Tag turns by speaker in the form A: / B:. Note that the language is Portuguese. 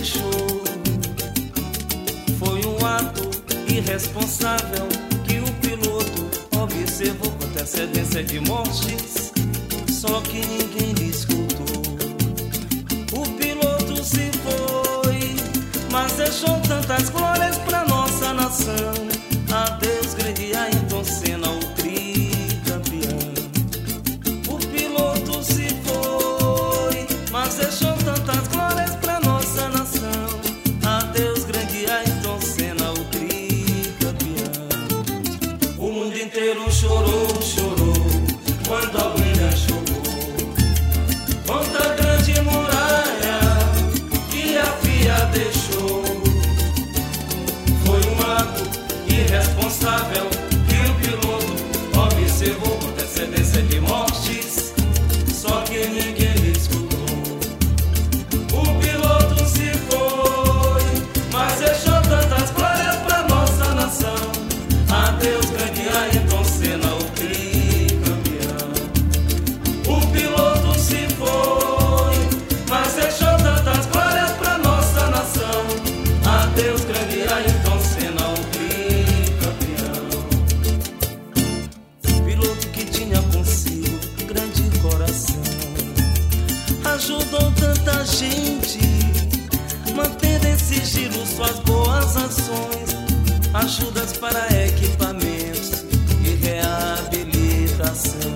A: deixou. Foi um ato irresponsável que o piloto observou com antecedência de mortes, só que ninguém lhe escutou. O piloto se foi, mas deixou tantas glórias pra nossa nação. Adeus, grande Ayrton Senna, o tricampeão. O piloto se foi, mas deixou tantas glórias pra nossa nação. Adeus, grande Ayrton Senna, o tricampeão. O mundo inteiro chorou, chorou quando a William chorou contra a grande muralha que a FIA deixou. Foi um ato irresponsável que o piloto observou com antecedência de mortes, só que ninguém lhe escutou. O piloto se foi, mas deixou tantas glórias pra nossa nação. Adeus, grande Ayrton Senna, o tricampeão. O piloto se foi, mas deixou tantas glórias pra nossa nação. Adeus, grande Ayrton Senna, o tricampeão. Piloto que tinha consigo grande coração, ajudou tanta gente, mantendo em sigilo suas boas ações, ajudas para equipamentos e reabilitação.